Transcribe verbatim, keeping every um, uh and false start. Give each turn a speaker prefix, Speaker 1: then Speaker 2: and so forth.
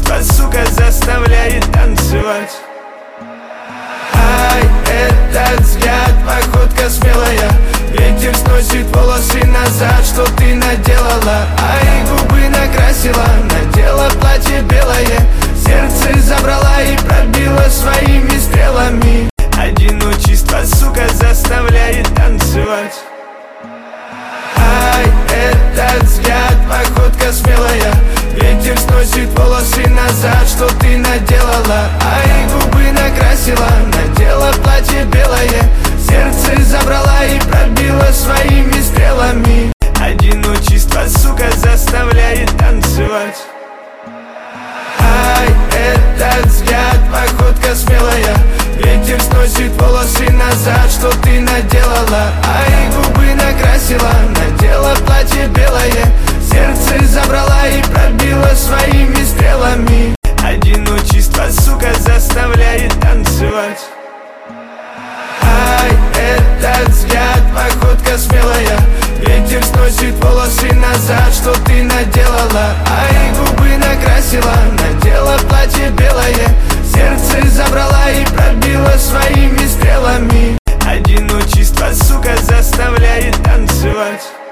Speaker 1: Одиночество, сука, заставляет танцевать. Ай, этот взгляд, походка смелая. Ветер сносит волосы назад, что ты наделала. Ай, губы накрасила, надела платье белое. Сердце забрала и пробила своими стрелами. Одиночество, сука, заставляет танцевать. Ай, этот взгляд, походка смелая. Ветер сносит волосы назад, что ты наделала. Ай, губы накрасила, надела платье белое. Сердце забрала и пробила своими стрелами. Одиночество, сука, заставляет танцевать. Ай, этот взгляд, походка смелая. Ветер сносит волосы назад, что ты наделала. Ай, губы накрасила, надела платье белое. Сердце забрала и пробила своими стрелами. Одиночество, сука, заставляет танцевать. Ай, этот взгляд, походка смелая. Ветер сносит волосы назад, что ты наделала. Ай, губы накрасила, надела платье белое. Сердце забрала и пробила своими стрелами. Одиночество, сука, заставляет танцевать.